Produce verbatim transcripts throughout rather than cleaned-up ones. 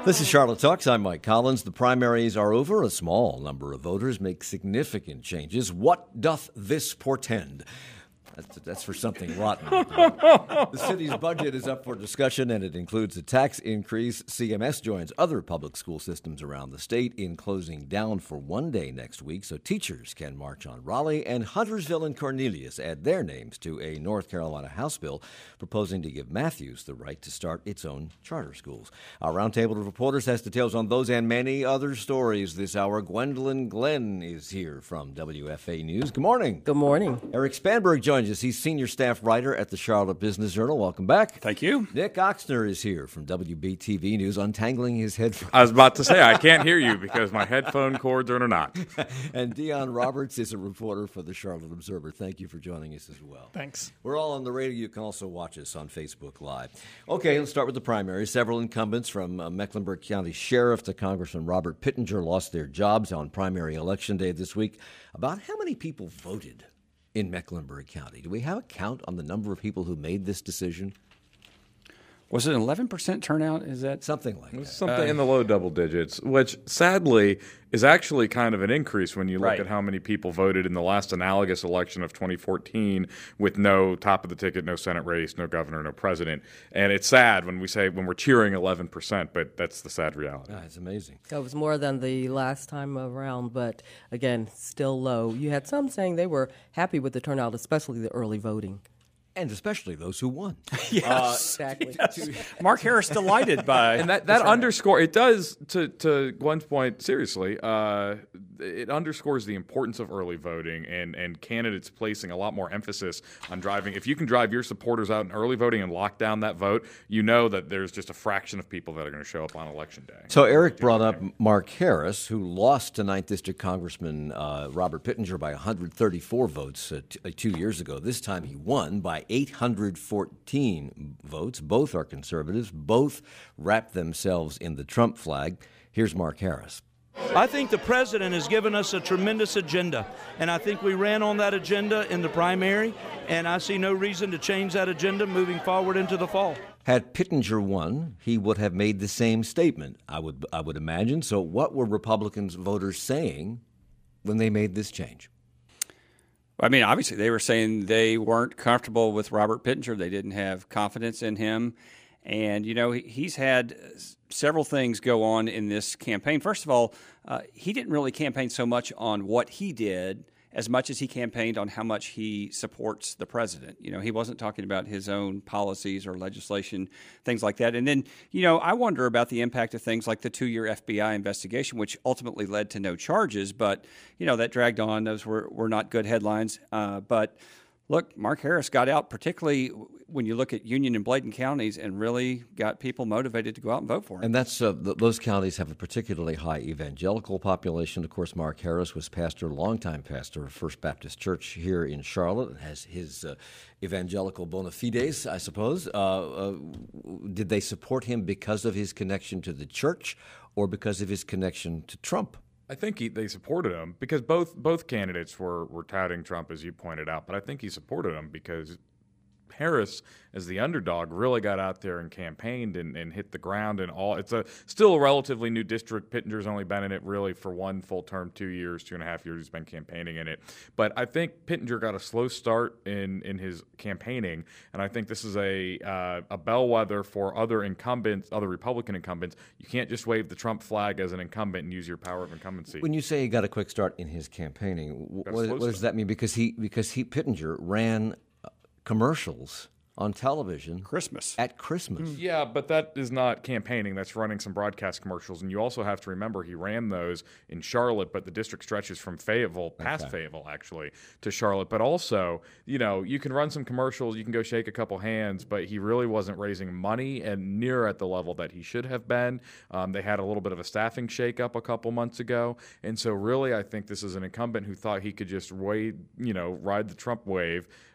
This is Charlotte Talks. I'm Mike Collins. The primaries are over. A small number of voters make significant changes. What doth this portend? That's, that's for something rotten. The city's budget is up for discussion, and it includes a tax increase. C M S joins other public school systems around the state in closing down for one day next week so teachers can march on Raleigh. And Huntersville and Cornelius add their names to a North Carolina House bill proposing to give Matthews the right to start its own charter schools. Our roundtable of reporters has details on those and many other stories this hour. Gwendolyn Glenn is here from W F A News. Good morning. Good morning. Eric Spanberg joins us. He's senior staff writer at the Charlotte Business Journal. Welcome back. Thank you. Nick Oxner is here from W B T V News, untangling his headphones. I was about to say, I can't hear you because my headphone cords are in a knot. And Dion Roberts is a reporter for the Charlotte Observer. Thank you for joining us as well. Thanks. We're all on the radio. You can also watch us on Facebook Live. Okay, let's start with the primary. Several incumbents from uh, Mecklenburg County Sheriff to Congressman Robert Pittenger lost their jobs on primary election day this week. About how many people voted in Mecklenburg County? Do we have a count on the number of people who made this decision? Was it an eleven percent turnout? Is that something like that? Something uh, in the low double digits, which sadly is actually kind of an increase when you look right. at how many people voted in the last analogous election of twenty fourteen with no top of the ticket, no Senate race, no governor, no president. And it's sad when we say when we're cheering eleven percent, but that's the sad reality. Ah, it's amazing. That was more than the last time around, but again, still low. You had some saying they were happy with the turnout, especially the early voting. And especially those who won. Yes, uh, exactly. Yes. Mark Harris delighted by, and that that underscore it does to to Gwen's point. Seriously, uh, it underscores the importance of early voting and and candidates placing a lot more emphasis on driving. If you can drive your supporters out in early voting and lock down that vote, you know that there's just a fraction of people that are going to show up on election day. So Eric brought up Mark Harris, who lost to ninth District Congressman uh, Robert Pittenger by one hundred thirty-four votes uh, t- two years ago. This time he won by eight hundred fourteen votes. Both are conservatives. Both wrap themselves in the Trump flag. Here's Mark Harris. I think the president has given us a tremendous agenda, and I think we ran on that agenda in the primary, and I see no reason to change that agenda moving forward into the fall. Had Pittenger won, he would have made the same statement, I would I would imagine. So what were Republicans voters saying when they made this change? I mean, obviously they were saying they weren't comfortable with Robert Pittenger. They didn't have confidence in him. And, you know, he's had several things go on in this campaign. First of all, uh, he didn't really campaign so much on what he did as much as he campaigned on how much he supports the president. You know, he wasn't talking about his own policies or legislation, things like that. And then, you know, I wonder about the impact of things like the two-year F B I investigation, which ultimately led to no charges. But, you know, that dragged on. Those were, were not good headlines. Uh, but, look, Mark Harris got out, particularly when you look at Union and Bladen counties, and really got people motivated to go out and vote for him. And that's uh, th- those counties have a particularly high evangelical population. Of course, Mark Harris was pastor, longtime pastor of First Baptist Church here in Charlotte, and has his uh, evangelical bona fides, I suppose. Uh, uh, did they support him because of his connection to the church or because of his connection to Trump? I think he, they supported him because both both candidates were, were touting Trump, as you pointed out. But I think he supported him because Harris, as the underdog, really got out there and campaigned and, and hit the ground and all. It's a still a relatively new district. Pittenger's only been in it really for one full term, two years, two and a half years. He's been campaigning in it. But I think Pittenger got a slow start in, in his campaigning, and I think this is a uh, a bellwether for other incumbents, other Republican incumbents. You can't just wave the Trump flag as an incumbent and use your power of incumbency. When you say he got a quick start in his campaigning, what, what does that mean? Because he because he Pittenger ran commercials on television Christmas at Christmas. Yeah, but that is not campaigning. That's running some broadcast commercials. And you also have to remember he ran those in Charlotte, but the district stretches from Fayetteville, past okay. Fayetteville actually, to Charlotte. But also, you know, you can run some commercials, you can go shake a couple hands, but he really wasn't raising money and near at the level that he should have been. Um, they had a little bit of a staffing shakeup a couple months ago. And so really I think this is an incumbent who thought he could just wade, you know, ride the Trump wave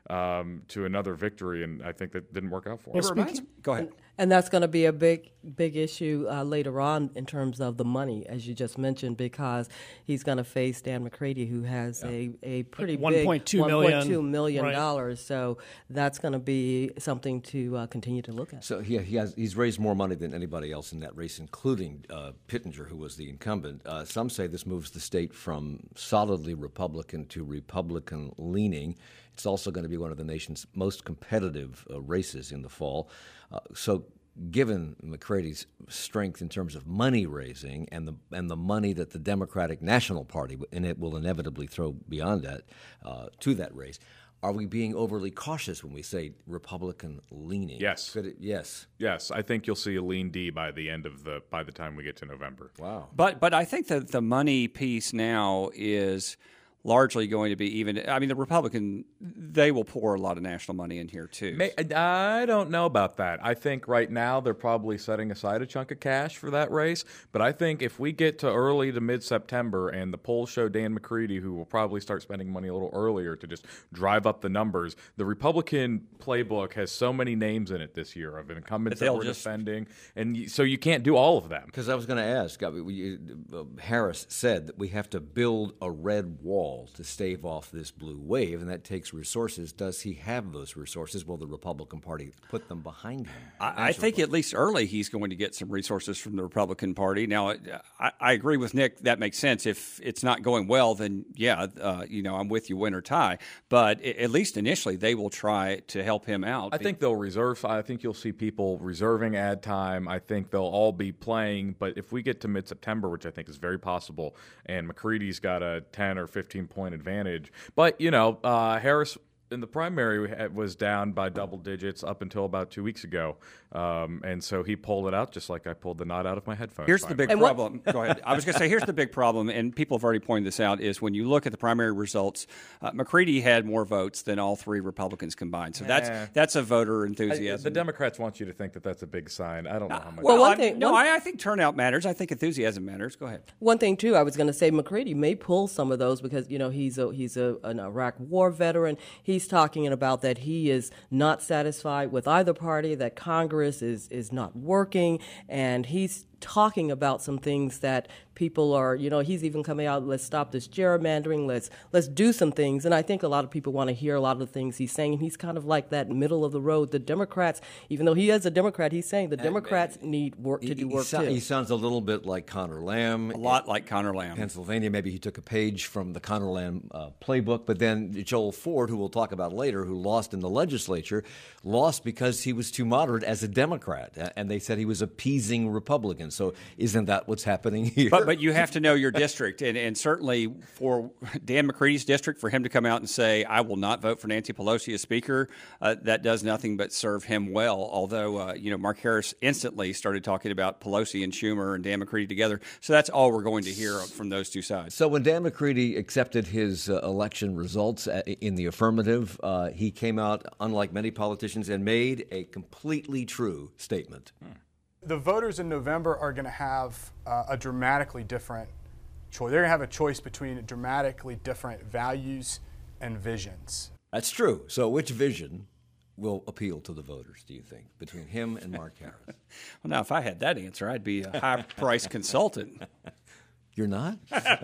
um, to another victory, and I think that didn't work out for him. It reminds me- Go ahead. And that's going to be a big, big issue uh, later on in terms of the money, as you just mentioned, because he's going to face Dan McCready, who has yeah. a, a pretty like big one point two million one point two million right. dollars. So that's going to be something to uh, continue to look at. So he, he has he's raised more money than anybody else in that race, including uh, Pittenger, who was the incumbent. Uh, some say this moves the state from solidly Republican to Republican leaning. It's also going to be one of the nation's most competitive uh, races in the fall. Uh, so given McCready's strength in terms of money raising and the and the money that the Democratic National Party and it will inevitably throw beyond that uh, to that race, are we being overly cautious when we say Republican leaning? Yes. Could it, yes. Yes, I think you'll see a lean D by the end of the by the time we get to November. Wow. But but I think that the money piece now is largely going to be even. I mean, the Republican, they will pour a lot of national money in here, too. May, I don't know about that. I think right now they're probably setting aside a chunk of cash for that race. But I think if we get to early to mid-September and the polls show Dan McCready, who will probably start spending money a little earlier to just drive up the numbers, the Republican playbook has so many names in it this year of incumbents that we're just, defending. And you, so you can't do all of them. Because I was going to ask, I mean, we, uh, Harris said that we have to build a red wall to stave off this blue wave, and that takes resources. Does he have those resources? Will the Republican Party put them behind him? I, I think at least early he's going to get some resources from the Republican Party. Now, I, I agree with Nick. That makes sense. If it's not going well, then yeah, uh, you know, I'm with you, win or tie. But at least initially, they will try to help him out. I think they'll reserve. I think you'll see people reserving ad time. I think they'll all be playing. But if we get to mid-September, which I think is very possible, and McCready's got a ten or fifteen point advantage. But, you know, uh, Harris in the primary was down by double digits up until about two weeks ago. Um, and so he pulled it out just like I pulled the knot out of my headphones. Here's the big and problem. Go ahead. I was going to say, here's the big problem, and people have already pointed this out, is when you look at the primary results, uh, McCready had more votes than all three Republicans combined. So that's Eh. that's a voter I, enthusiasm. the Democrats want you to think that that's a big sign. I don't know how much. Well, no, one I'm- thing- no, one- I, I think turnout matters. I think enthusiasm matters. Go ahead. One thing too, I was going to say McCready may pull some of those because you know he's a he's a an Iraq War veteran. He's talking about that he is not satisfied with either party, that Congress is is not working, and he's talking about some things that people are, you know, he's even coming out, let's stop this gerrymandering, let's let's do some things. And I think a lot of people want to hear a lot of the things he's saying. And he's kind of like that middle of the road. The Democrats, even though he is a Democrat, he's saying the Democrats need work to He, do he work sou- too. he sounds a little bit like Connor Lamb. A lot like Connor Lamb. Pennsylvania, maybe he took a page from the Connor Lamb uh, playbook, but then Joel Ford, who we'll talk about later, who lost in the legislature, lost because he was too moderate as a Democrat, a- and they said he was appeasing Republicans. So isn't that what's happening here? But but you have to know your district, and, and certainly for Dan McCready's district, for him to come out and say, I will not vote for Nancy Pelosi as Speaker, uh, that does nothing but serve him well. Although, uh, you know, Mark Harris instantly started talking about Pelosi and Schumer and Dan McCready together. So that's all we're going to hear from those two sides. So when Dan McCready accepted his uh, election results uh, in the affirmative, uh, he came out, unlike many politicians, and made a completely true statement. The voters in November are going to have uh, a dramatically different choice. They're going to have a choice between dramatically different values and visions. That's true. So which vision will appeal to the voters, do you think, between him and Mark Harris? Well, now, if I had that answer, I'd be a high-priced consultant. You're not?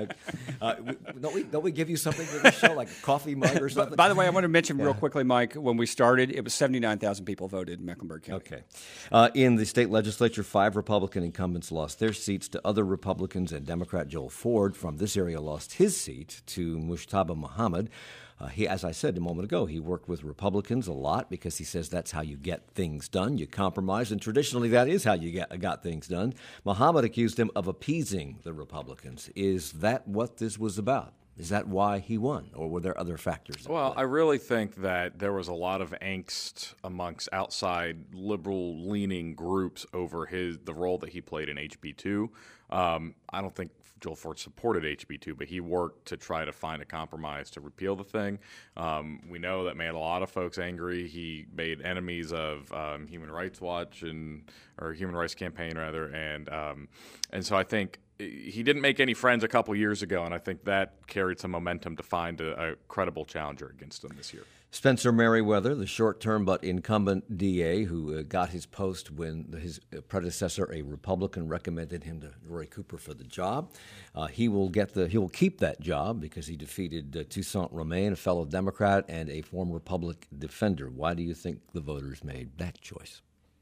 uh, we, don't, we, don't we give you something for this show, like a coffee mug or something? By the way, I want to mention real quickly, Mike, when we started, it was seventy-nine thousand people voted in Mecklenburg County. Okay. Uh, in the state legislature, five Republican incumbents lost their seats to other Republicans, and Democrat Joel Ford from this area lost his seat to Mushtaba Muhammad. Uh, he, as I said a moment ago, he worked with Republicans a lot because he says that's how you get things done. You compromise, and traditionally that is how you get, got things done. Muhammad accused him of appeasing the Republicans. Is that what this was about? Is that why he won, or were there other factors? Well, I really think that there was a lot of angst amongst outside liberal-leaning groups over his the role that he played in H B two. Um, I don't think Joel Ford supported H B two, but he worked to try to find a compromise to repeal the thing. Um, we know that made a lot of folks angry. He made enemies of um, Human Rights Watch and or Human Rights Campaign rather, and um, and so I think he didn't make any friends a couple years ago, and I think that carried some momentum to find a, a credible challenger against him this year. Spencer Merriweather, the short-term but incumbent D A who uh, got his post when his predecessor, a Republican, recommended him to Roy Cooper for the job. Uh, he will get the he will keep that job because he defeated uh, Toussaint Romaine, a fellow Democrat and a former public defender. Why do you think the voters made that choice?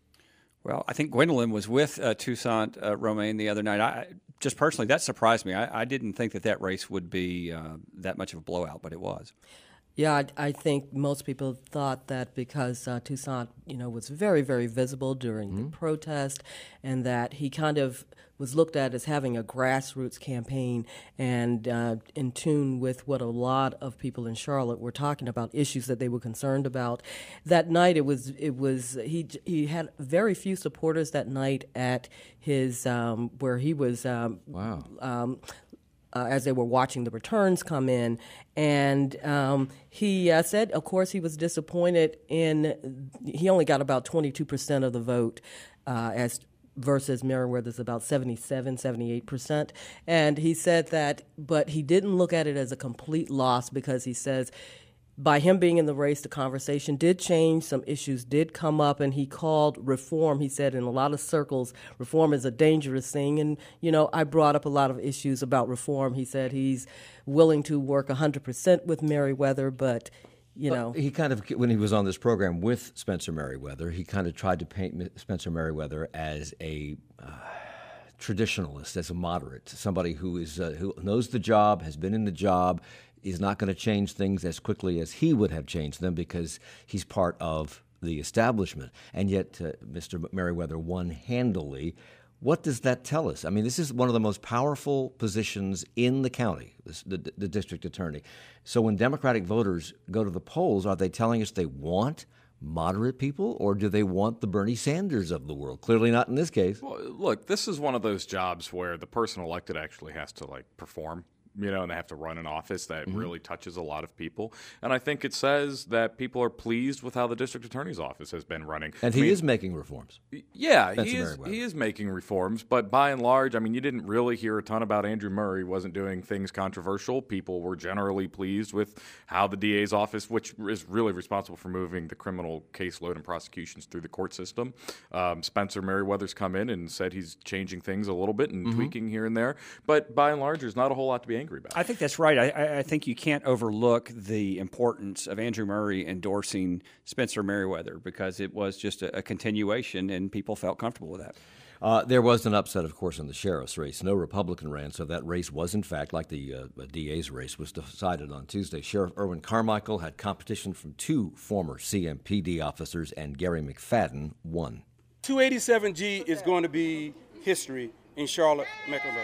Well, I think Gwendolyn was with uh, Toussaint uh, Romaine the other night. I, just personally, that surprised me. I, I didn't think that that race would be uh, that much of a blowout, but it was. Yeah, I, I think most people thought that because uh, Toussaint, you know, was very, very visible during mm-hmm. the protest, and that he kind of was looked at as having a grassroots campaign and uh, in tune with what a lot of people in Charlotte were talking about, issues that they were concerned about. That night, it was it was he he had very few supporters that night at his um, where he was. Um, wow. Um, Uh, as they were watching the returns come in. And um, he uh, said, of course, he was disappointed in, he only got about twenty-two percent of the vote uh, as versus Merriweather's about seventy-seven, seventy-eight percent. And he said that, but he didn't look at it as a complete loss because he says, by him being in the race, the conversation did change. Some issues did come up, and he called reform. He said in a lot of circles, reform is a dangerous thing. And, you know, I brought up a lot of issues about reform. He said he's willing to work one hundred percent with Merriweather, but, you know. He kind of, when he was on this program with Spencer Merriweather, he kind of tried to paint Spencer Merriweather as a uh, traditionalist, as a moderate, somebody who is uh, who knows the job, has been in the job, is not going to change things as quickly as he would have changed them because he's part of the establishment. And yet uh, Mister Merriweather won handily. What does that tell us? I mean, this is one of the most powerful positions in the county, this, the, the district attorney. So when Democratic voters go to the polls, are they telling us they want moderate people, or do they want the Bernie Sanders of the world? Clearly not in this case. Well, look, this is one of those jobs where the person elected actually has to, like, perform. You know, and they have to run an office that mm-hmm. really touches a lot of people. And I think it says that people are pleased with how the district attorney's office has been running. And I he mean, is making reforms. Yeah, he is, he is making reforms. But by and large, I mean, you didn't really hear a ton about Andrew Murray. Wasn't doing things controversial. People were generally pleased with how the D A's office, which is really responsible for moving the criminal caseload and prosecutions through the court system. Um, Spencer Merriweather's come in and said he's changing things a little bit and mm-hmm. tweaking here and there. But by and large, there's not a whole lot to be angry about. I think that's right. I, I think you can't overlook the importance of Andrew Murray endorsing Spencer Merriweather because it was just a, a continuation, and people felt comfortable with that. Uh, there was an upset, of course, in the sheriff's race. No Republican ran, so that race was, in fact, like the uh, D A's race, was decided on Tuesday. Sheriff Erwin Carmichael had competition from two former C M P D officers, and Gary McFadden won. two eighty-seven G is going to be history in Charlotte-Mecklenburg.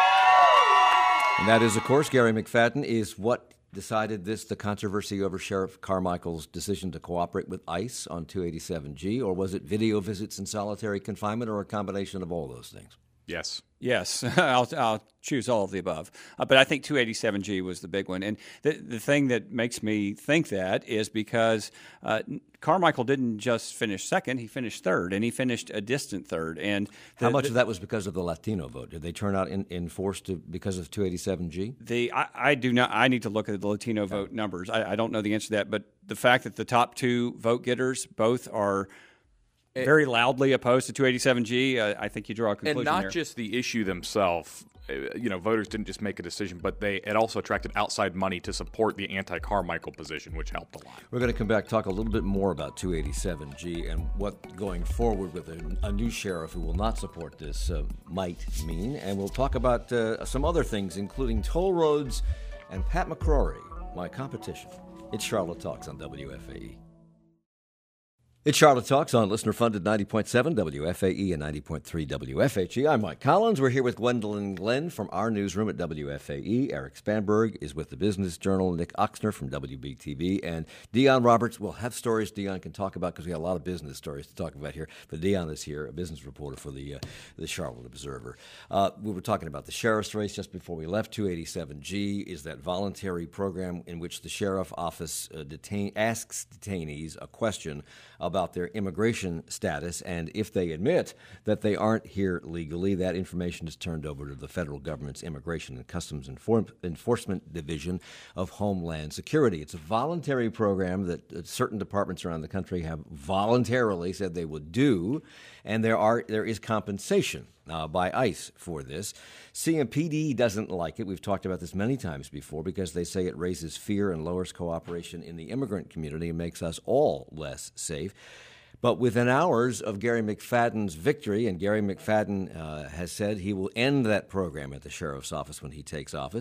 And that is, of course, Gary McFadden is what decided this, the controversy over Sheriff Carmichael's decision to cooperate with ICE on two eighty-seven G, or was it video visits in solitary confinement, or a combination of all those things? Yes. Yes, I'll, I'll choose all of the above. Uh, but I think two eighty-seven G was the big one. And the, the thing that makes me think that is because uh, Carmichael didn't just finish second, he finished third, and he finished a distant third. And the, How much the, of that was because of the Latino vote? Did they turn out in, in force to, because of two eighty-seven G? The I, I do not. I need to look at the Latino vote numbers. I, I don't know the answer to that. But the fact that the top two vote getters both are very loudly opposed to two eighty-seven G, uh, I think you draw a conclusion And not there. just the issue themselves. You know, voters didn't just make a decision, but they it also attracted outside money to support the anti-Carmichael position, which helped a lot. We're going to come back, talk a little bit more about two eighty-seven G and what going forward with a, a new sheriff who will not support this uh, might mean. And we'll talk about uh, some other things, including toll roads and Pat McCrory, my competition. It's Charlotte Talks on W F A E. It's Charlotte Talks on listener-funded ninety point seven W F A E and ninety point three W F H E. I'm Mike Collins. We're here with Gwendolyn Glenn from our newsroom at W F A E. Eric Spanberg is with the Business Journal. Nick Oxner from W B T V. And Dion Roberts will have stories Dion can talk about because we have a lot of business stories to talk about here. But Dion is here, a business reporter for the uh, the Charlotte Observer. Uh, we were talking about the sheriff's race just before we left. two eighty-seven G is that voluntary program in which the sheriff office uh, detain, asks detainees a question about about their immigration status, and if they admit that they aren't here legally, that information is turned over to the federal government's Immigration and Customs Enfor- Enforcement Division of Homeland Security. It's a voluntary program that uh, certain departments around the country have voluntarily said they would do, and there are there is compensation Uh, by ICE for this. C M P D doesn't like it. We've talked about this many times before because they say it raises fear and lowers cooperation in the immigrant community and makes us all less safe. But within hours of Gary McFadden's victory, and Gary McFadden uh, has said he will end that program at the sheriff's office when he takes office,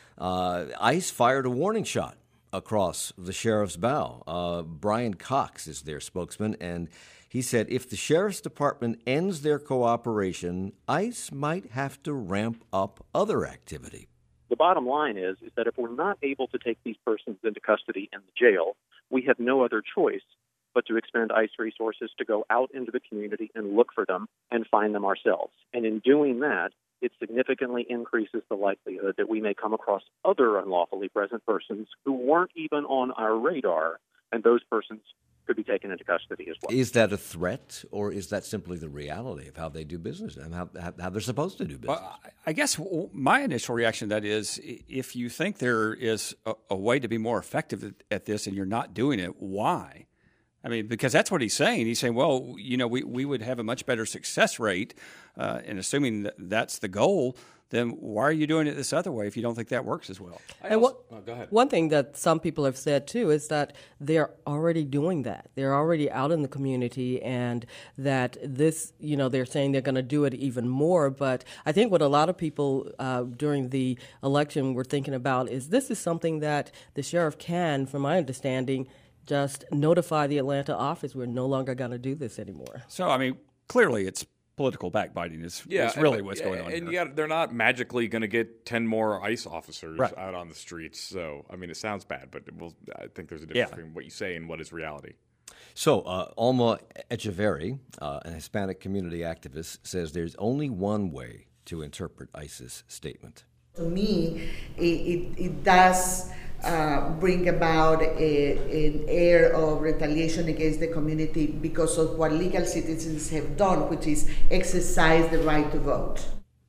uh, ICE fired a warning shot across the sheriff's bow. Uh, Brian Cox is their spokesman, and he said if the sheriff's department ends their cooperation, ICE might have to ramp up other activity. The bottom line is, is that if we're not able to take these persons into custody in the jail, we have no other choice but to expend ICE resources to go out into the community and look for them and find them ourselves. And in doing that, it significantly increases the likelihood that we may come across other unlawfully present persons who weren't even on our radar, and those persons could be taken into custody as well. Is that a threat, or is that simply the reality of how they do business and how, how they're supposed to do business? Well, I guess my initial reaction to that is if you think there is a, a way to be more effective at this and you're not doing it, why? I mean, because that's what he's saying. He's saying, well, you know, we, we would have a much better success rate, uh, and assuming that that's the goal, then why are you doing it this other way if you don't think that works as well? And what, oh, go ahead. One thing that some people have said, too, is that they're already doing that. They're already out in the community, and that this, you know, they're saying they're going to do it even more. But I think what a lot of people uh, during the election were thinking about is this is something that the sheriff can, from my understanding, just notify the Atlanta office we're no longer going to do this anymore. So, I mean, clearly it's political backbiting is, yeah, is really and, what's going on and here. You got, they're not magically going to get ten more ICE officers right. out on the streets. So, I mean, it sounds bad, but it will, I think there's a difference yeah. between what you say and what is reality. So, uh, Alma Echeverry, uh, an Hispanic community activist, says there's only one way to interpret ICE's statement. To me, it, it, it does uh, bring about a, an air of retaliation against the community because of what legal citizens have done, which is exercise the right to vote.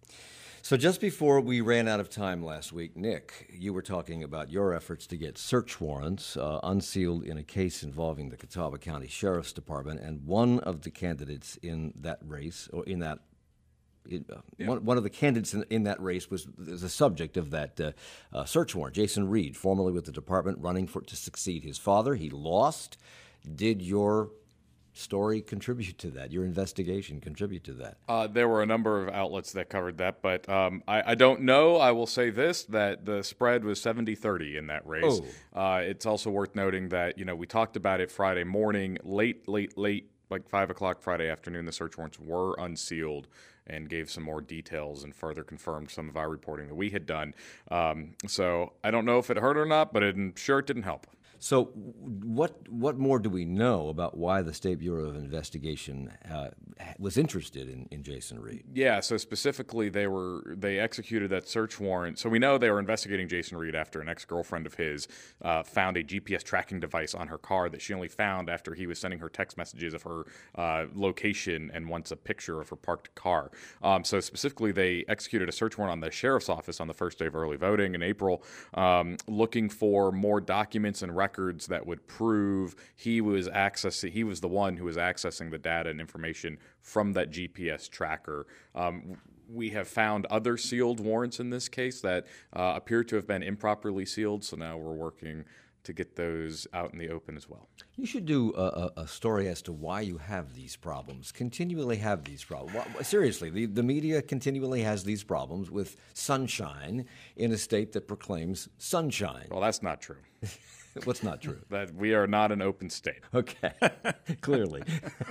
So just before we ran out of time last week, Nick, you were talking about your efforts to get search warrants uh, unsealed in a case involving the Catawba County Sheriff's Department, and one of the candidates in that race, or in that It, uh, yeah. one, one of the candidates in, in that race was the subject of that uh, uh, search warrant. Jason Reed, formerly with the department, running for to succeed his father. He lost. Did your story contribute to that? Your investigation contribute to that? Uh, there were a number of outlets that covered that, but um, I, I don't know. I will say this, that the spread was seventy thirty in that race. Oh. Uh, it's also worth noting that, you know, we talked about it Friday morning, late, late, late, like five o'clock Friday afternoon, the search warrants were unsealed and gave some more details and further confirmed some of our reporting that we had done. Um, so I don't know if it hurt or not, but it, I'm sure it didn't help. So what what more do we know about why the State Bureau of Investigation uh, was interested in, in Jason Reed? Yeah, so specifically they were they executed that search warrant. So we know they were investigating Jason Reed after an ex-girlfriend of his uh, found a G P S tracking device on her car that she only found after he was sending her text messages of her uh, location and wants a picture of her parked car. Um, so specifically they executed a search warrant on the sheriff's office on the first day of early voting in April, um, looking for more documents and records that would prove he was accessing, he was the one who was accessing the data and information from that G P S tracker. Um, we have found other sealed warrants in this case that uh, appear to have been improperly sealed, so now we're working to get those out in the open as well. You should do a, a, a story as to why you have these problems, continually have these problems. Well, seriously, the, the media continually has these problems with sunshine in a state that proclaims sunshine. Well, that's not true. What's not true? That we are not an open state. Okay, clearly.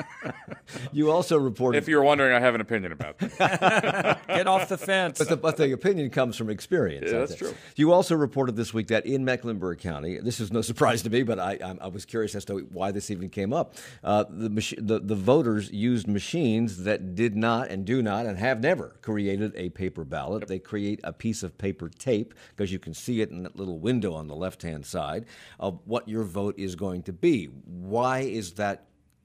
You also reported... If you're wondering, I have an opinion about that. Get off the fence. But the, but the opinion comes from experience. Yeah, that's true. You also reported this week that in Mecklenburg County, this is no surprise to me, but I, I, I was curious as to why this even came up. Uh, the, mach- the the voters used machines that did not and do not and have never created a paper ballot. Yep. They create a piece of paper tape, because you can see it in that little window on the left-hand side, of what your vote is going to be. Why is that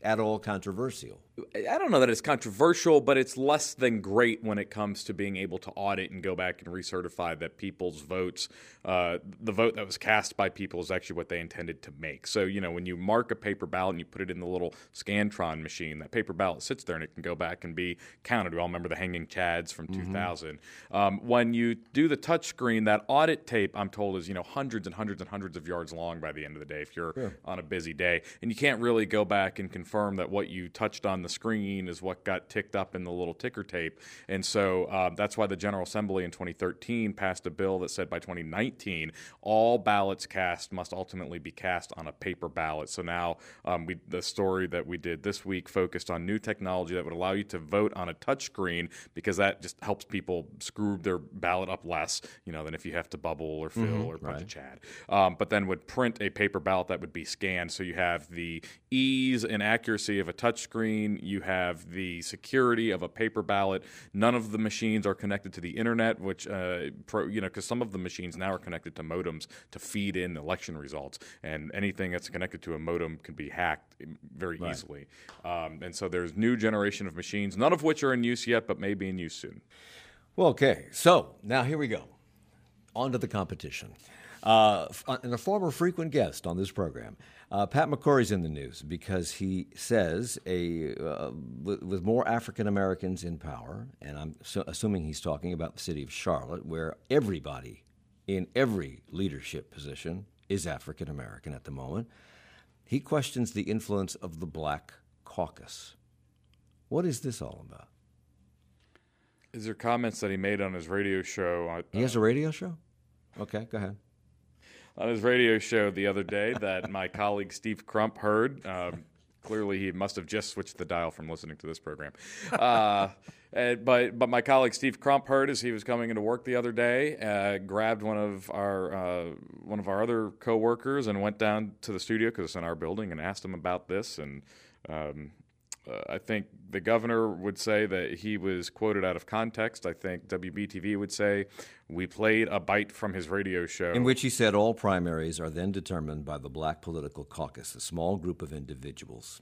at all controversial. I don't know that it's controversial, but it's less than great when it comes to being able to audit and go back and recertify that people's votes, uh, the vote that was cast by people is actually what they intended to make. So, you know, when you mark a paper ballot and you put it in the little Scantron machine, that paper ballot sits there and it can go back and be counted. We all remember the Hanging Chads from mm-hmm. two thousand. Um, when you do the touch screen, that audit tape, I'm told, is, you know, hundreds and hundreds and hundreds of yards long by the end of the day if you're yeah. on a busy day. And you can't really go back and confirm that what you touched on the screen is what got ticked up in the little ticker tape. And so uh, that's why the General Assembly in twenty thirteen passed a bill that said by twenty nineteen, all ballots cast must ultimately be cast on a paper ballot. So now um, we, the story that we did this week focused on new technology that would allow you to vote on a touch screen, because that just helps people screw their ballot up less, you know, than if you have to bubble or fill mm-hmm, or punch right. a Chad. Um, but then would print a paper ballot that would be scanned. So you have the ease and accuracy of a touch screen. You have the security of a paper ballot. None of the machines are connected to the internet, which, uh, pro, you know, because some of the machines now are connected to modems to feed in election results. And anything that's connected to a modem can be hacked very right. easily. Um, and so there's new generation of machines, none of which are in use yet, but may be in use soon. Well, okay. So now here we go. On to the competition. Uh, and a former frequent guest on this program, uh, Pat McCrory's in the news because he says a uh, with, with more African Americans in power, and I'm so assuming he's talking about the city of Charlotte, where everybody in every leadership position is African American at the moment. He questions the influence of the Black Caucus. What is this all about? Is there comments that he made on his radio show? Uh, he has a radio show? Okay, go ahead. On his radio show the other day that my colleague Steve Crump heard. Um, clearly, he must have just switched the dial from listening to this program. Uh, and, but but my colleague Steve Crump heard as he was coming into work the other day, uh, grabbed one of our uh, one of our other coworkers and went down to the studio because it's in our building and asked him about this. And um, uh, I think the governor would say that he was quoted out of context. I think W B T V would say we played a bite from his radio show. In which he said all primaries are then determined by the Black Political Caucus, a small group of individuals.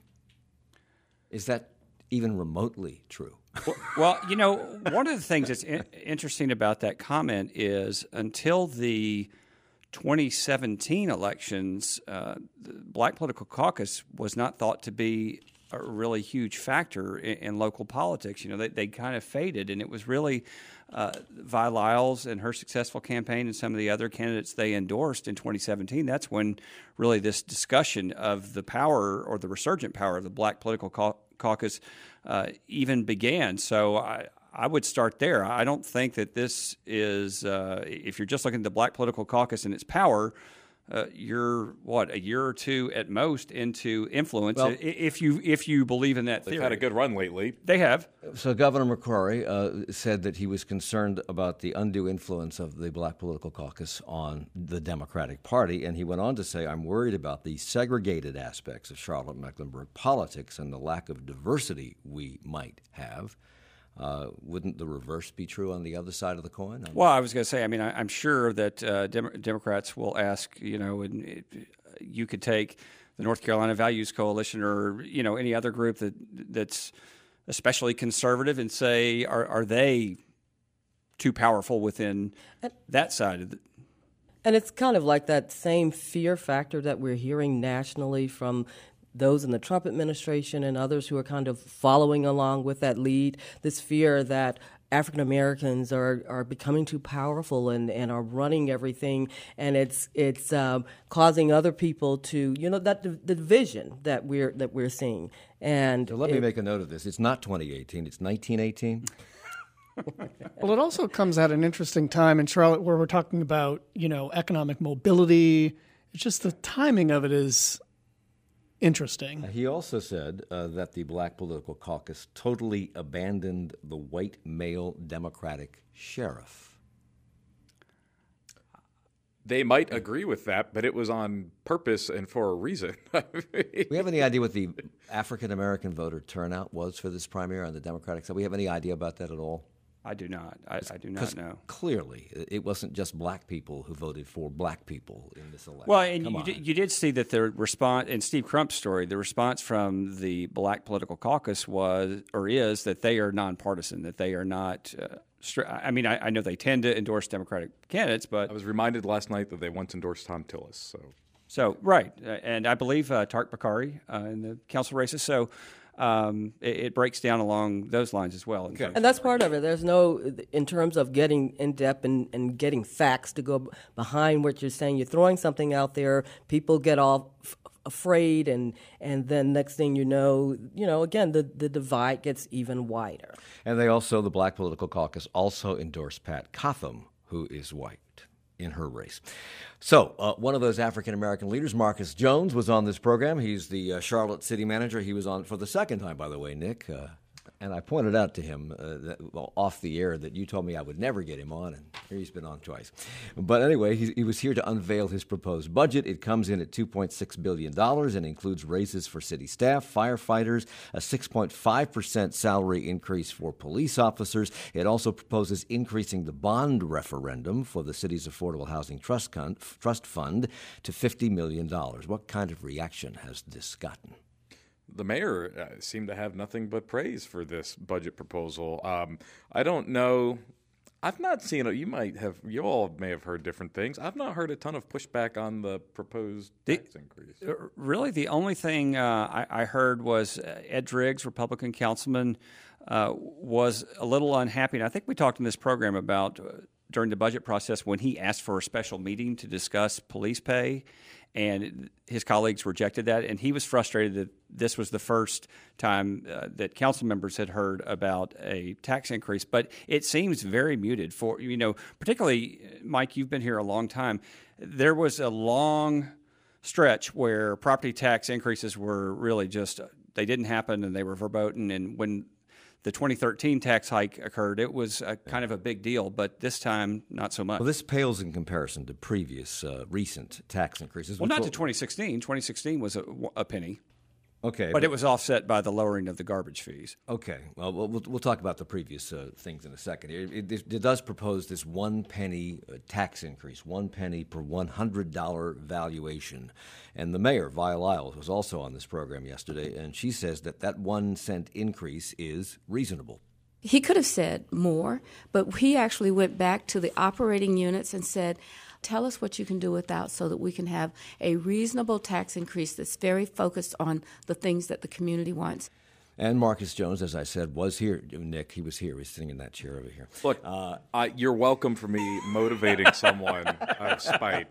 Is that even remotely true? well, well, you know, one of the things that's in- interesting about that comment is until the twenty seventeen elections, uh, the Black Political Caucus was not thought to be a really huge factor in, in local politics. You know, they, they kind of faded, and it was really uh, Vi Lyles and her successful campaign and some of the other candidates they endorsed in twenty seventeen. That's when really this discussion of the power or the resurgent power of the Black Political Cau- Caucus uh, even began. So I, I would start there. I don't think that this is, uh, if you're just looking at the Black Political Caucus and its power, Uh, you're what a year or two at most into influence, well, if you if you believe in that theory. They've had a good run lately. They have. So Governor McCrory uh, said that he was concerned about the undue influence of the Black Political Caucus on the Democratic Party, and he went on to say, "I'm worried about the segregated aspects of Charlotte-Mecklenburg politics and the lack of diversity we might have." Uh, wouldn't the reverse be true on the other side of the coin? I'm well, I was going to say, I mean, I, I'm sure that uh, Dem- Democrats will ask, you know, and it, you could take the North Carolina Values Coalition or, you know, any other group that that's especially conservative and say, are, are they too powerful within and, that side of the And it's kind of like that same fear factor that we're hearing nationally from those in the Trump administration and others who are kind of following along with that lead, this fear that African Americans are, are becoming too powerful and, and are running everything, and it's it's um, causing other people to, you know, that the division that we're that we're seeing. And so let it, me make a note of this. It's not twenty eighteen, it's nineteen eighteen. Well, it also comes at an interesting time in Charlotte where we're talking about, you know, economic mobility. It's just the timing of it is interesting. Uh, he also said uh, that the Black Political Caucus totally abandoned the white male Democratic sheriff. They might agree with that, but it was on purpose and for a reason. Do we have any idea what the African American voter turnout was for this primary on the Democratic side? Do we have any idea about that at all? I do not. I, I do not know. Clearly, it wasn't just black people who voted for black people in this election. Well, and Come you on. did, you did see that the response in Steve Crump's story, the response from the Black Political Caucus was or is that they are nonpartisan, that they are not. Uh, str- I mean, I, I know they tend to endorse Democratic candidates, but I was reminded last night that they once endorsed Tom Tillis. So, so right, uh, and I believe uh, Tarek Bakari uh, in the council races. So. Um, it, it breaks down along those lines as well. Okay. And that's part of it. There's no, in terms of getting in depth and, and getting facts to go behind what you're saying. You're throwing something out there, people get all f- afraid, and and then next thing you know, you know, again, the, the divide gets even wider. And they also, the Black Political Caucus also endorsed Pat Cotham, who is white, in her race. So uh, one of those African-American leaders, Marcus Jones, was on this program. He's the uh, Charlotte city manager. He was on for the second time, by the way, Nick. Uh, and I pointed out to him uh, that, well, off the air that you told me I would never get him on, and here he's been on twice. But anyway, he, he was here to unveil his proposed budget. It comes in at two point six billion dollars and includes raises for city staff, firefighters, a six point five percent salary increase for police officers. It also proposes increasing the bond referendum for the city's Affordable Housing Trust, con- Trust Fund to fifty million dollars. What kind of reaction has this gotten? The mayor uh, seemed to have nothing but praise for this budget proposal. Um, I don't know. I've not seen it. You might have. You all may have heard different things. I've not heard a ton of pushback on the proposed tax the, increase. Really, the only thing uh, I, I heard was uh, Ed Driggs, Republican councilman, uh, was a little unhappy. And I think we talked in this program about uh, during the budget process when he asked for a special meeting to discuss police pay. And his colleagues rejected that, and he was frustrated that this was the first time uh, that council members had heard about a tax increase. But it seems very muted for, you know, particularly, Mike, you've been here a long time. There was a long stretch where property tax increases were really just, they didn't happen and they were verboten. And when the twenty thirteen tax hike occurred, it was a, kind of a big deal, but this time, not so much. Well, this pales in comparison to previous uh, recent tax increases. Well, not to twenty sixteen. twenty sixteen was a, a penny. Okay. But, but it was offset by the lowering of the garbage fees. Okay. Well, we'll, we'll talk about the previous uh, things in a second. It, it, it does propose this one penny uh, tax increase, one penny per one hundred dollars valuation. And the mayor, Vi Lyles, was also on this program yesterday, and she says that that one cent increase is reasonable. He could have said more, but he actually went back to the operating units and said, tell us what you can do without so that we can have a reasonable tax increase that's very focused on the things that the community wants. And Marcus Jones, as I said, was here. Nick, he was here. He's sitting in that chair over here. Look, uh, uh, you're welcome for me motivating someone out of spite.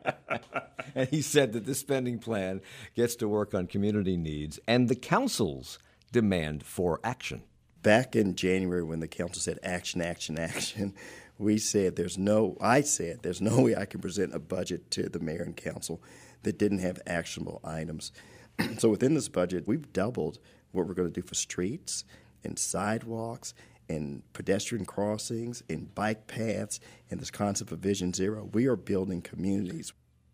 And he said that this spending plan gets to work on community needs and the council's demand for action. Back in January when the council said action, action, action, we said there's no, I said there's no way I can present a budget to the mayor and council that didn't have actionable items. So within this budget, we've doubled what we're going to do for streets and sidewalks and pedestrian crossings and bike paths and this concept of Vision Zero. We are building communities.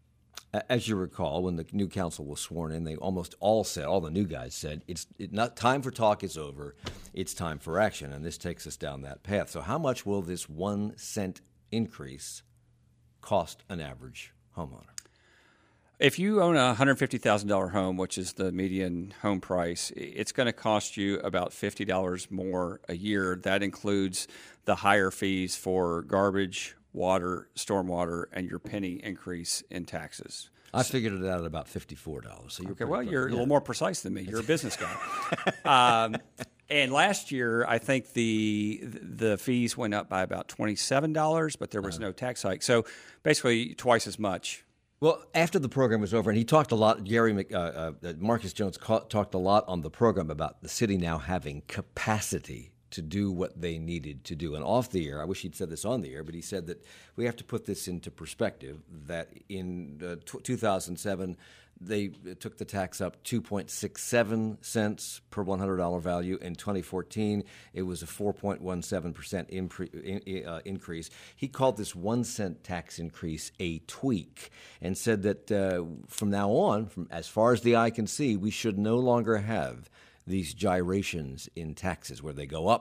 As you recall, when the new council was sworn in, they almost all said, all the new guys said, it's it not time for talk is over, it's time for action, and this takes us down that path. So how much will this one cent increase cost an average homeowner? If you own a one hundred fifty thousand dollars home, which is the median home price, it's going to cost you about fifty dollars more a year. That includes the higher fees for garbage, water, stormwater, and your penny increase in taxes. I figured it out at about fifty-four dollars. So you're okay, well, close. you're yeah. a little more precise than me. You're a business guy. um, and last year, I think the the fees went up by about twenty-seven dollars, but there was uh-huh. no tax hike. So basically twice as much. Well, after the program was over, and he talked a lot, Gary Mc, uh, uh, Marcus Jones ca- talked a lot on the program about the city now having capacity to do what they needed to do. And off the air, I wish he'd said this on the air, but he said that we have to put this into perspective, that in uh, t- two thousand seven, they took the tax up two point six seven cents per one hundred dollars value. In twenty fourteen, it was a four point one seven percent impre- in, uh, increase. He called this one cent tax increase a tweak and said that uh, from now on, from as far as the eye can see, we should no longer have these gyrations in taxes where they go up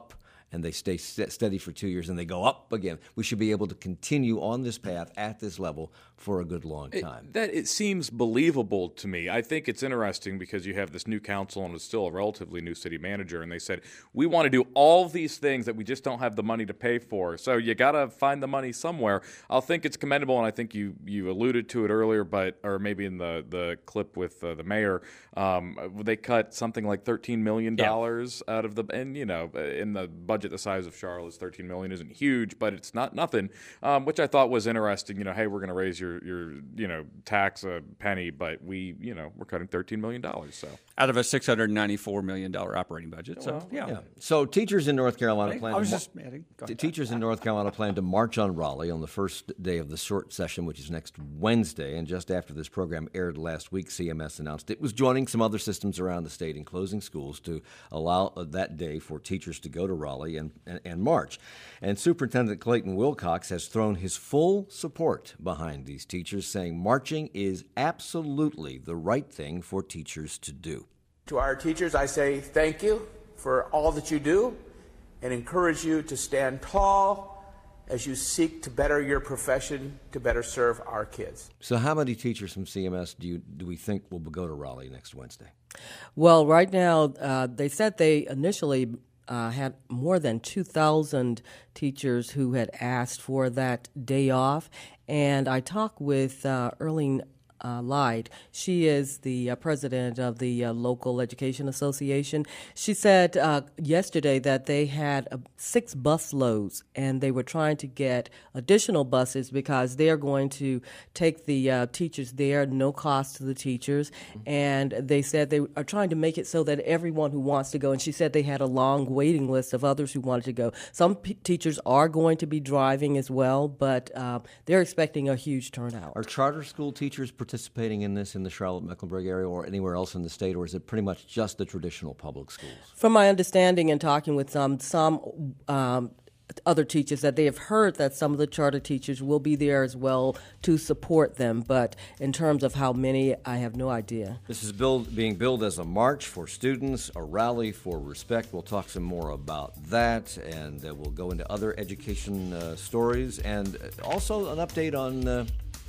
and they stay st- steady for two years and they go up again. We should be able to continue on this path at this level for a good long time. It, that it seems believable to me. I think it's interesting because you have this new council and it's still a relatively new city manager, and they said, we want to do all these things that we just don't have the money to pay for. So you got to find the money somewhere. I'll think it's commendable, and I think you, you alluded to it earlier, but or maybe in the, the clip with uh, the mayor, um, they cut something like thirteen million dollars yeah. out of the, and you know, in the budget the size of Charlotte's, thirteen million dollars isn't huge, but it's not nothing, um, which I thought was interesting. You know, hey, we're going to raise your your you know tax a penny, but we you know we're cutting thirteen million dollars. So out of a six hundred ninety-four million dollars operating budget. So well, yeah. yeah. So teachers in North Carolina hey, plan. I was to just mar- t- teachers in North Carolina plan to march on Raleigh on the first day of the short session, which is next Wednesday. And just after this program aired last week, C M S announced it was joining some other systems around the state in closing schools to allow uh, that day for teachers to go to Raleigh and, and, and march. And Superintendent Clayton Wilcox has thrown his full support behind these teachers, saying marching is absolutely the right thing for teachers to do. To our teachers, I say thank you for all that you do and encourage you to stand tall as you seek to better your profession to better serve our kids. So how many teachers from C M S do you do we think will go to Raleigh next Wednesday? Well, right now, uh, they said they initially uh, had more than two thousand teachers who had asked for that day off. And I talked with uh, Earlene Uh, Lied. She is the uh, president of the uh, local education association. She said uh, yesterday that they had uh, six bus loads and they were trying to get additional buses because they're going to take the uh, teachers there, no cost to the teachers. Mm-hmm. And they said they are trying to make it so that everyone who wants to go, and she said they had a long waiting list of others who wanted to go. Some p- teachers are going to be driving as well, but uh, they're expecting a huge turnout. Are charter school teachers participating in this in the Charlotte-Mecklenburg area or anywhere else in the state, or is it pretty much just the traditional public schools? From my understanding and talking with some some um, other teachers, that they have heard that some of the charter teachers will be there as well to support them, but in terms of how many, I have no idea. This is billed, being billed as a march for students, a rally for respect. We'll talk some more about that, and uh, we'll go into other education uh, stories, and also an update on uh,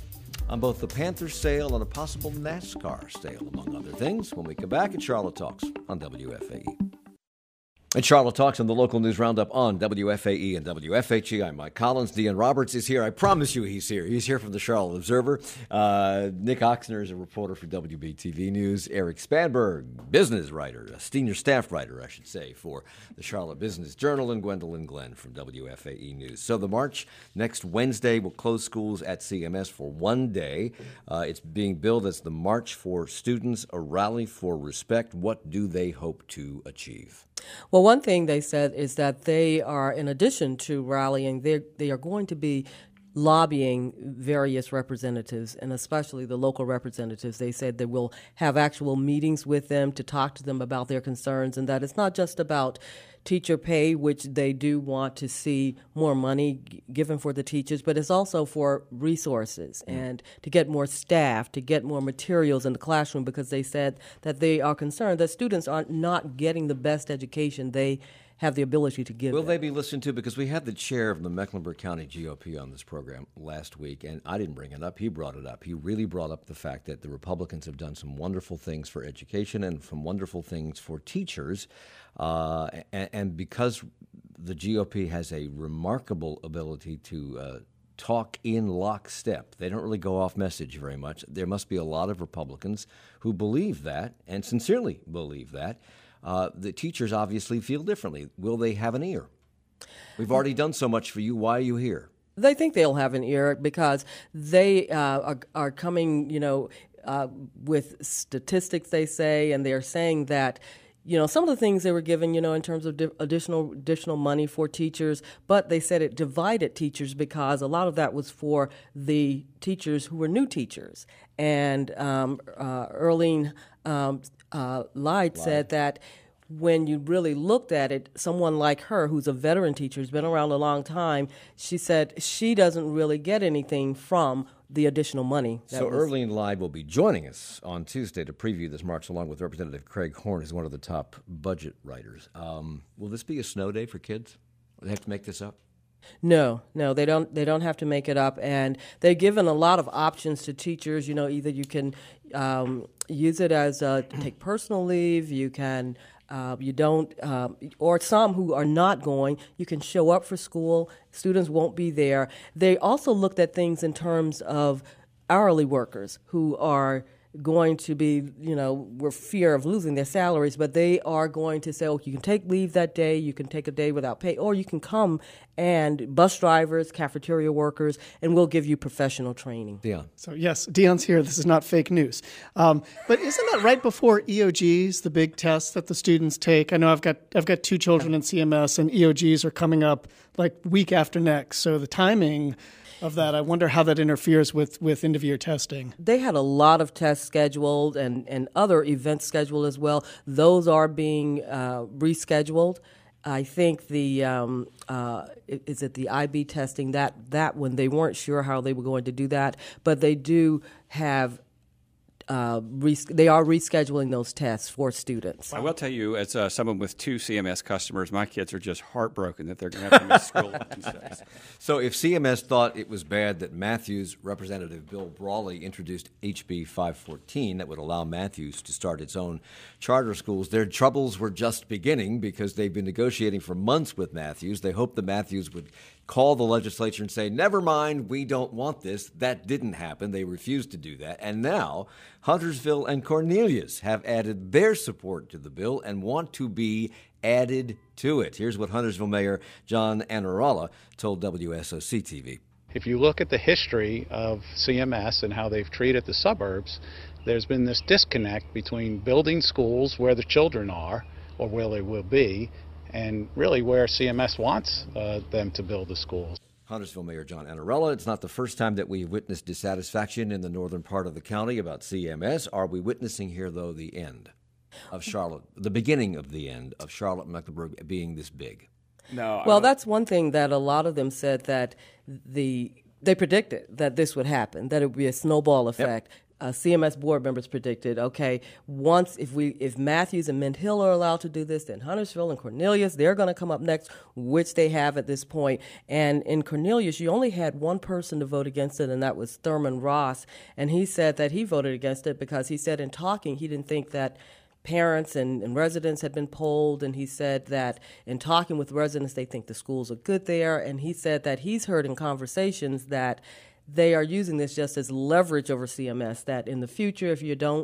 on both the Panthers sale and a possible NASCAR sale, among other things, when we come back at Charlotte Talks on W F A E. And Charlotte Talks on the local news roundup on W F A E and W F H E. I'm Mike Collins. Dean Roberts is here. I promise you he's here. He's here from the Charlotte Observer. Uh, Nick Oxner is a reporter for W B T V News. Eric Spanberg, business writer, a senior staff writer, I should say, for the Charlotte Business Journal, and Gwendolyn Glenn from W F A E News. So the march next Wednesday will close schools at C M S for one day. Uh, it's being billed as the March for Students, a rally for respect. What do they hope to achieve? Well, one thing they said is that they are, in addition to rallying, they they are going to be lobbying various representatives, and especially the local representatives. They said they will have actual meetings with them to talk to them about their concerns, and that it's not just about teacher pay, which they do want to see more money g- given for the teachers, but it's also for resources and to get more staff, to get more materials in the classroom, because they said that they are concerned that students are not getting the best education they have the ability to give. Will them. they be listened to? Because we had the chair of the Mecklenburg County G O P on this program last week, and I didn't bring it up. He brought it up. He really brought up the fact that the Republicans have done some wonderful things for education and some wonderful things for teachers. Uh, and, and because the G O P has a remarkable ability to uh, talk in lockstep, they don't really go off message very much. There must be a lot of Republicans who believe that and sincerely believe that. Uh, the teachers obviously feel differently. Will they have an ear? We've already done so much for you. Why are you here? They think they'll have an ear because they uh, are, are coming, you know, uh, with statistics, they say, and they're saying that, you know, some of the things they were given, you know, in terms of di- additional additional money for teachers, but they said it divided teachers because a lot of that was for the teachers who were new teachers. And um, uh, Earlene um, uh, Lied wow. said that when you really looked at it, someone like her, who's a veteran teacher, who's been around a long time, she said she doesn't really get anything from the additional money. So was... Earlene Lied will be joining us on Tuesday to preview this march, along with Representative Craig Horn, who's one of the top budget writers. Um, will this be a snow day for kids? They have to make this up? No, no, they don't. They don't have to make it up, and they're given a lot of options to teachers. You know, either you can um, use it as a, take personal leave. You can, uh, you don't, uh, or some who are not going, you can show up for school. Students won't be there. They also looked at things in terms of hourly workers who are going to be, you know, with fear of losing their salaries, but they are going to say, oh, you can take leave that day, you can take a day without pay, or you can come and bus drivers, cafeteria workers, and we'll give you professional training. Dion. So yes, Dion's here. This is not fake news. Um, but isn't that right before E O Gs, the big test that the students take? I know I've got I've got two children in C M S, and E O Gs are coming up like week after next. So the timing of that, I wonder how that interferes with, with end-of-year testing. They had a lot of tests scheduled and, and other events scheduled as well. Those are being uh, rescheduled. I think the, um, uh, is it the I B testing, that, that one, they weren't sure how they were going to do that, but they do have Uh, res- they are rescheduling those tests for students. I will tell you, as uh, someone with two C M S customers, my kids are just heartbroken that they're going to have to miss school on these days. So if C M S thought it was bad that Matthews, Representative Bill Brawley, introduced H B five fourteen that would allow Matthews to start its own charter schools, their troubles were just beginning because they've been negotiating for months with Matthews. They hoped the Matthews would call the legislature and say, never mind, we don't want this. That didn't happen. They refused to do that. And now Huntersville and Cornelius have added their support to the bill and want to be added to it. Here's what Huntersville Mayor John Annarolla told W S O C T V. If you look at the history of C M S and how they've treated the suburbs, there's been this disconnect between building schools where the children are, or where they will be, and really where C M S wants uh, them to build the schools. Huntersville Mayor John Annarolla, it's not the first time that we've witnessed dissatisfaction in the northern part of the county about C M S. Are we witnessing here, though, the end of Charlotte, the beginning of the end of Charlotte-Mecklenburg being this big? No. Well, that's one thing that a lot of them said, that the they predicted that this would happen, that it would be a snowball effect. Yep. Uh, C M S board members predicted, okay, once if we if Matthews and Mint Hill are allowed to do this, then Huntersville and Cornelius, they're going to come up next, which they have at this point. And in Cornelius, you only had one person to vote against it, and that was Thurman Ross. And he said that he voted against it because he said in talking he didn't think that parents and, and residents had been polled, and he said that in talking with residents, they think the schools are good there. And he said that he's heard in conversations that they are using this just as leverage over C M S, that in the future, if you don't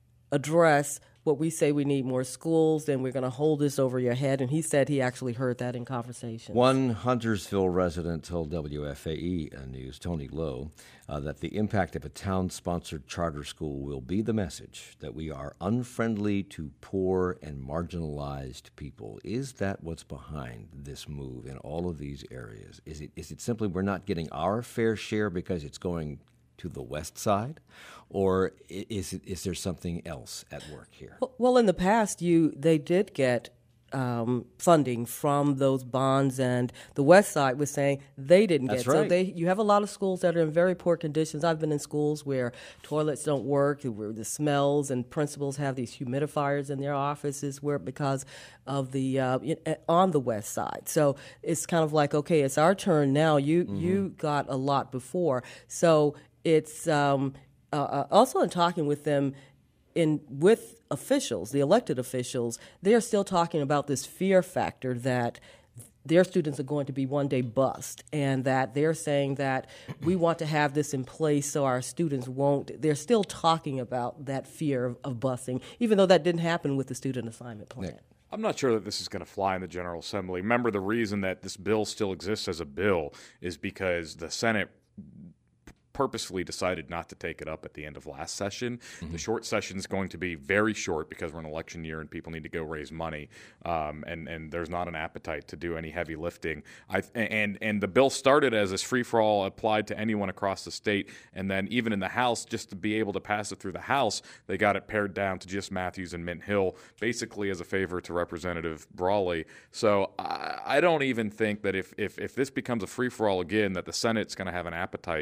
address what we say we need more schools, then we're going to hold this over your head. And he said he actually heard that in conversations. One Huntersville resident told W F A E News, Tony Lowe, uh, that the impact of a town-sponsored charter school will be the message that we are unfriendly to poor and marginalized people. Is that what's behind this move in all of these areas? Is it is it simply we're not getting our fair share because it's going to the west side, or is it, is there something else at work here? Well, in the past, you they did get um, funding from those bonds, and the west side was saying they didn't That's get. right. So they, you have a lot of schools that are in very poor conditions. I've been in schools where toilets don't work, where the smells, and principals have these humidifiers in their offices, where because of the uh, on the west side. So it's kind of like, okay, it's our turn now. You mm-hmm. you got a lot before, so. It's um, uh, also in talking with them, in with officials, the elected officials, they are still talking about this fear factor that their students are going to be one day bust, and that they're saying that we want to have this in place so our students won't. They're still talking about that fear of, of busing, even though that didn't happen with the student assignment plan. Nick. I'm not sure that this is going to fly in the General Assembly. Remember, the reason that this bill still exists as a bill is because the Senate purposefully decided not to take it up at the end of last session. Mm-hmm. The short session is going to be very short because we're in an election year and people need to go raise money, um, and and there's not an appetite to do any heavy lifting. I and and the bill started as this free-for-all applied to anyone across the state, and then even in the House, just to be able to pass it through the House, they got it pared down to just Matthews and Mint Hill, basically as a favor to Representative Brawley. So I, I don't even think that if, if if this becomes a free-for-all again, that the Senate's going to have an appetite to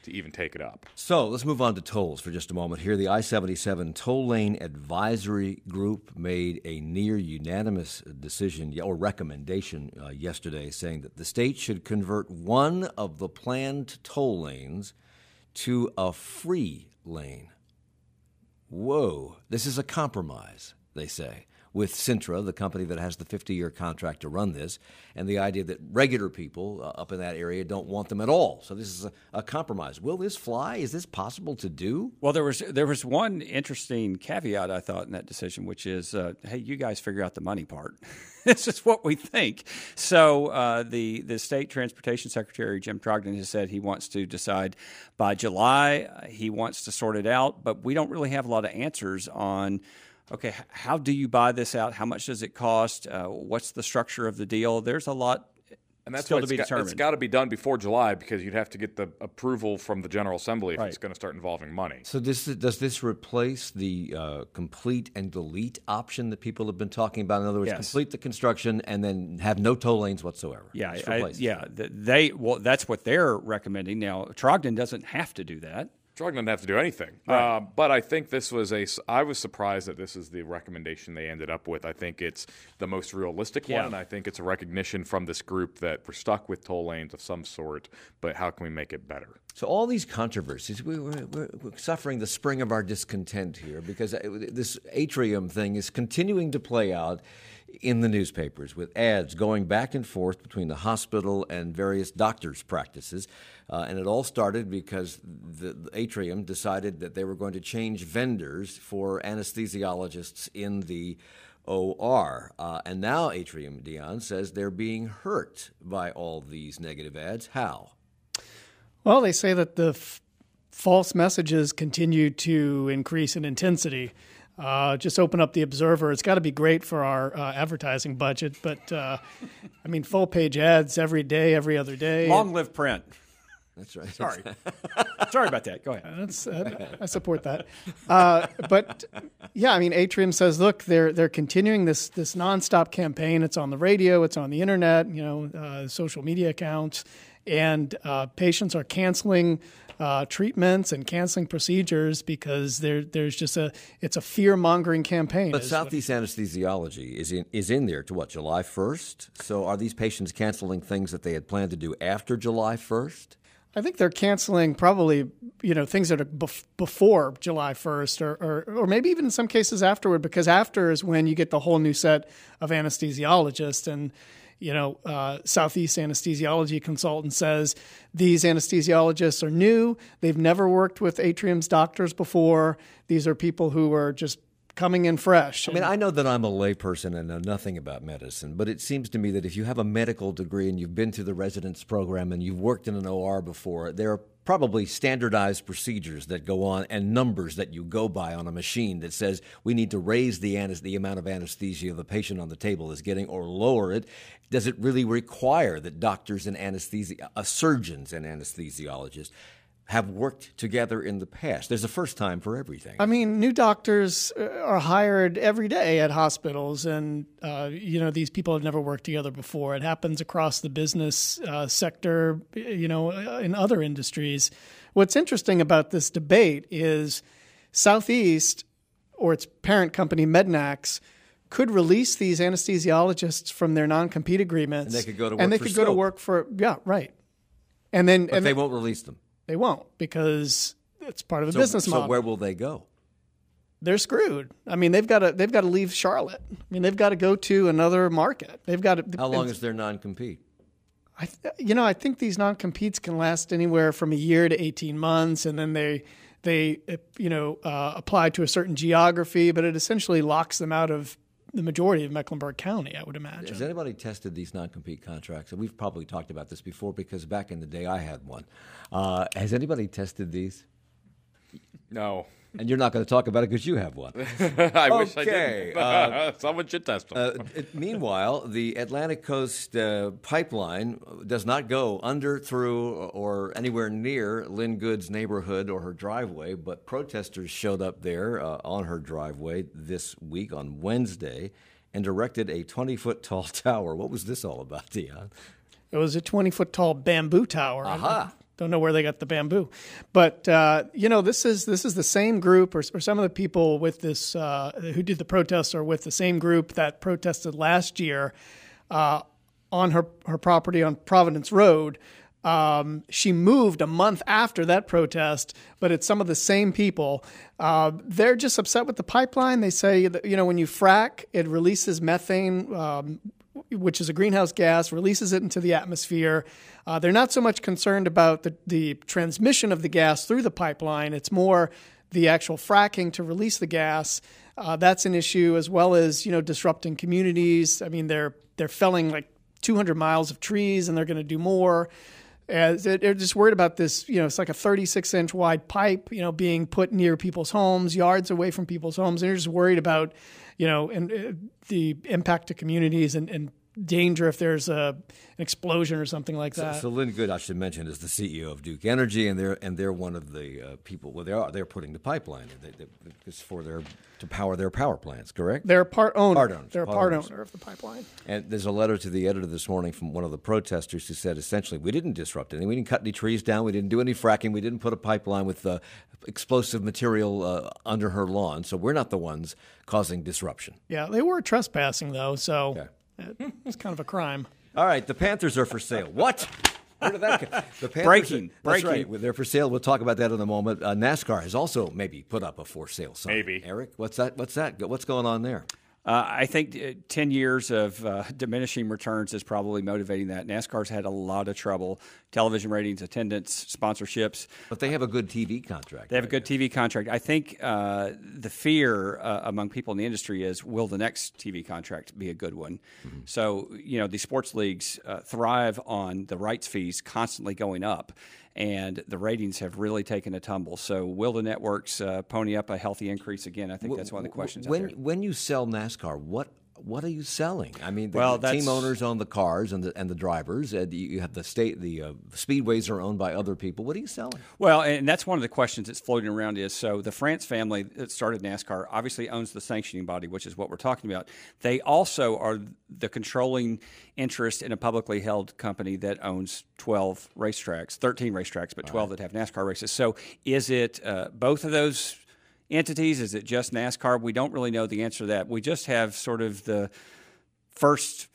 to even take it up. So let's move on to tolls for just a moment here. The I seventy-seven Toll Lane Advisory Group made a near unanimous decision or recommendation uh, yesterday saying that the state should convert one of the planned toll lanes to a free lane. Whoa, this is a compromise, they say, with Cintra, the company that has the fifty-year contract to run this, and the idea that regular people uh, up in that area don't want them at all. So this is a, a compromise. Will this fly? Is this possible to do? Well, there was there was one interesting caveat, I thought, in that decision, which is, uh, hey, you guys figure out the money part. This is what we think. So uh, the, the State Transportation Secretary, Jim Trogdon, has said he wants to decide by July. Uh, he wants to sort it out, but we don't really have a lot of answers on, okay, how do you buy this out? How much does it cost? Uh, what's the structure of the deal? There's a lot and that's still why to be got, determined. It's got to be done before July because you'd have to get the approval from the General Assembly if right. it's going to start involving money. So this does this replace the uh, complete and delete option that people have been talking about? In other words, Yes. complete the construction and then have no toll lanes whatsoever. Yeah, Just I, replace it. yeah. They well, that's what they're recommending. Now, Trogdon doesn't have to do that. Trogdon doesn't have to do anything. Right. Uh, but I think this was a. I was surprised that this is the recommendation they ended up with. I think it's the most realistic Yeah. one, and I think it's a recognition from this group that we're stuck with toll lanes of some sort, but how can we make it better? So all these controversies, we, we're, we're, we're suffering the spring of our discontent here because this atrium thing is continuing to play out in the newspapers with ads going back and forth between the hospital and various doctors' practices. Uh, and it all started because the, the atrium decided that they were going to change vendors for anesthesiologists in the O R. Uh, and now Atrium, Dion, says they're being hurt by all these negative ads. How? Well, they say that the f- false messages continue to increase in intensity. Uh, just open up the Observer. It's got to be great for our uh, advertising budget, but uh, I mean, full page ads every day, every other day. Long live print. That's right. Sorry. Sorry about that. Go ahead. Uh, that's, uh, I support that. Uh, but yeah, I mean, Atrium says, look, they're they're continuing this this nonstop campaign. It's on the radio, it's on the internet, you know, uh, social media accounts, and uh, patients are canceling uh, treatments and canceling procedures because there there's just a it's a fear mongering campaign. But Southeast Anesthesiology is in is in there to what, July first? So are these patients canceling things that they had planned to do after July first? I think they're canceling probably, you know, things that are bef- before July first or, or or maybe even in some cases afterward, because after is when you get the whole new set of anesthesiologists. And, you know, uh, Southeast Anesthesiology Consultant says these anesthesiologists are new. They've never worked with Atrium's doctors before. These are people who are just coming in fresh. I mean, I know that I'm a layperson and know nothing about medicine, but it seems to me that if you have a medical degree and you've been to the residence program and you've worked in an O R before, there are probably standardized procedures that go on and numbers that you go by on a machine that says we need to raise the anes- the amount of anesthesia the patient on the table is getting or lower it. Does it really require that doctors and anesthesia, uh, surgeons and anesthesiologists have worked together in the past? There's a first time for everything. I mean, new doctors are hired every day at hospitals, and, uh, you know, these people have never worked together before. It happens across the business uh, sector, you know, in other industries. What's interesting about this debate is Southeast, or its parent company, Mednax, could release these anesthesiologists from their non-compete agreements. And they could go to work and they for could go to Scope. work for, yeah, right. And then, But and they won't release them. They won't, because it's part of the So, business so model. where will they go? They're screwed. I mean, they've got to they've got to leave Charlotte. I mean, they've got to go to another market. They've got to. How long is their non-compete? I th- you know, I think these non-competes can last anywhere from a year to eighteen months, and then they they you know uh, apply to a certain geography, but it essentially locks them out of the majority of Mecklenburg County, I would imagine. Has anybody tested these non-compete contracts? And we've probably talked about this before because back in the day I had one. Uh, has anybody tested these? No. And you're not going to talk about it because you have one. I wish I Okay, didn't. uh, Someone should test them. Uh, it, meanwhile, the Atlantic Coast uh, pipeline does not go under, through, or anywhere near Lynn Good's neighborhood or her driveway, but protesters showed up there uh, on her driveway this week on Wednesday and erected a twenty-foot tall tower. What was this all about, Dion? It was a twenty-foot tall bamboo tower. Aha. Don't know where they got the bamboo, but uh, you know, this is this is the same group, or, or some of the people with this uh, who did the protests are with the same group that protested last year uh, on her her property on Providence Road. Um, she moved a month after that protest, but it's some of the same people. Uh, they're just upset with the pipeline. They say that, you know, when you frack, it releases methane, um, which is a greenhouse gas, releases it into the atmosphere. Uh, they're not so much concerned about the, the transmission of the gas through the pipeline. It's more the actual fracking to release the gas. Uh, that's an issue, as well as, you know, disrupting communities. I mean, they're they're felling like two hundred miles of trees, and they're going to do more. As they're just worried about this, you know, it's like a thirty-six inch wide pipe, you know, being put near people's homes, yards away from people's homes. And they're just worried about, you know, and uh, the impact to communities and, and danger if there's a, an explosion or something like that. So, so Lynn Good, I should mention, is the C E O of Duke Energy, and they're and they're one of the uh, people. Well, they are they're putting the pipeline. They, they, it's for their to power their power plants, correct? They're a part owner. Part owners, they're a part part owners. owner of the pipeline. And there's a letter to the editor this morning from one of the protesters who said essentially, we didn't disrupt anything. We didn't cut any trees down. We didn't do any fracking. We didn't put a pipeline with uh, explosive material uh, under her lawn. So we're not the ones causing disruption. Yeah, they were trespassing though, so okay. it, it's kind of a crime. All right, the Panthers are for sale. What? Where did that come? The Panthers breaking, are, that's breaking. Right. They're for sale. We'll talk about that in a moment. Uh, NASCAR has also maybe put up a for sale sign. Maybe. Eric, what's that? What's that? What's going on there? Uh, I think uh, ten years of uh, diminishing returns is probably motivating that. NASCAR's had a lot of trouble. Television ratings, attendance, sponsorships. But they have a good T V contract. They have a good T V contract. I think uh, the fear uh, among people in the industry is, will the next T V contract be a good one? Mm-hmm. So, you know, the sports leagues uh, thrive on the rights fees constantly going up, and the ratings have really taken a tumble. So will the networks uh, pony up a healthy increase again? I think that's one of the questions when, out there. When you sell NASCAR, what what are you selling? I mean, the, well, the team owners own the cars and the and the drivers. And you have the state, the uh, speedways are owned by other people. What are you selling? Well, and that's one of the questions that's floating around is, so the France family that started NASCAR obviously owns the sanctioning body, which is what we're talking about. They also are the controlling interest in a publicly held company that owns twelve racetracks, thirteen racetracks, but twelve right. that have NASCAR races. So is it uh, both of those entities? Is it just NASCAR? We don't really know the answer to that. We just have sort of the first,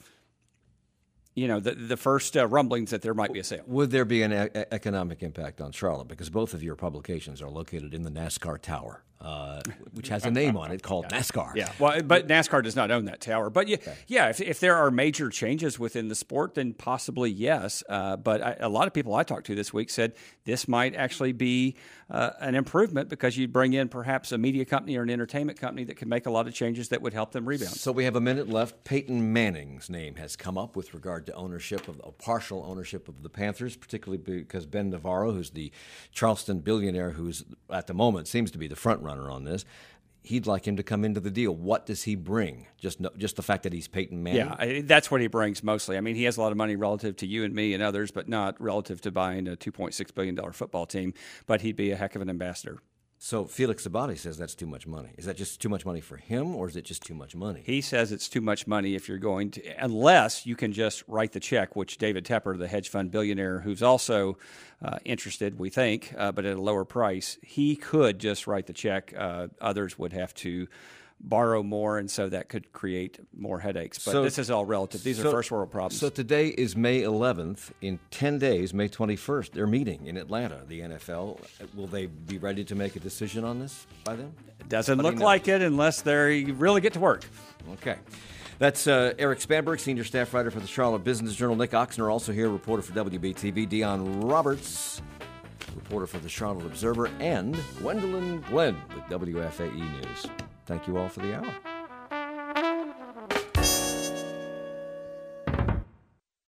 you know, the, the first uh, rumblings that there might be a sale. Would there be an e- economic impact on Charlotte? Because both of your publications are located in the NASCAR Tower, uh, which has a name on it called yeah. NASCAR. Yeah, well, but NASCAR does not own that tower. But yeah, okay. yeah if, if there are major changes within the sport, then possibly yes. Uh, but I, a lot of people I talked to this week said this might actually be uh, an improvement, because you'd bring in perhaps a media company or an entertainment company that could make a lot of changes that would help them rebound. So we have a minute left. Peyton Manning's name has come up with regard to ownership of, of partial ownership of the Panthers, particularly because Ben Navarro, who's the Charleston billionaire, who's at the moment seems to be the front runner on this, he'd like him to come into the deal. What does he bring? Just no, just the fact that he's Peyton Manning? Yeah, I, that's what he brings mostly. I mean, he has a lot of money relative to you and me and others, but not relative to buying a two point six billion dollars football team. But he'd be a heck of an ambassador. So Felix Zabate says that's too much money. Is that just too much money for him, or is it just too much money? He says it's too much money if you're going to, unless you can just write the check, which David Tepper, the hedge fund billionaire, who's also uh, interested, we think, uh, but at a lower price, he could just write the check. Uh, others would have to borrow more, and so that could create more headaches. But so, this is all relative. These so, are first world problems. So today is May eleventh. In ten days, May twenty-first, they're meeting in Atlanta, the N F L. Will they be ready to make a decision on this by then? It doesn't look like it unless they really get to work. Okay. That's uh, Eric Spanberg, senior staff writer for the Charlotte Business Journal. Nick Oxner, also here, reporter for W B T V. Dion Roberts, reporter for the Charlotte Observer. And Gwendolyn Glenn with W F A E News. Thank you all for the hour.